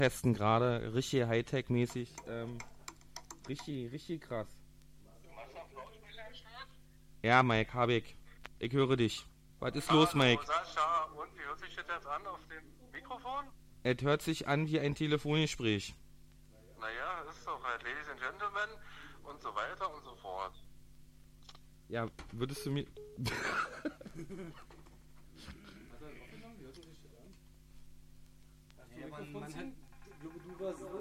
testen gerade, richtig Hightech-mäßig. Richtig krass. Machst du auf Lautsprecher am Start? Ja, Mike, hab ich. Ich höre dich. Was ist los, Hallo, Mike? Sascha, und wie hört sich das jetzt an auf dem Mikrofon? Es hört sich an wie ein Telefongespräch. Naja, ist doch halt Ladies and Gentlemen und so weiter und so fort. Ja, würdest du mir... Man hat, du warst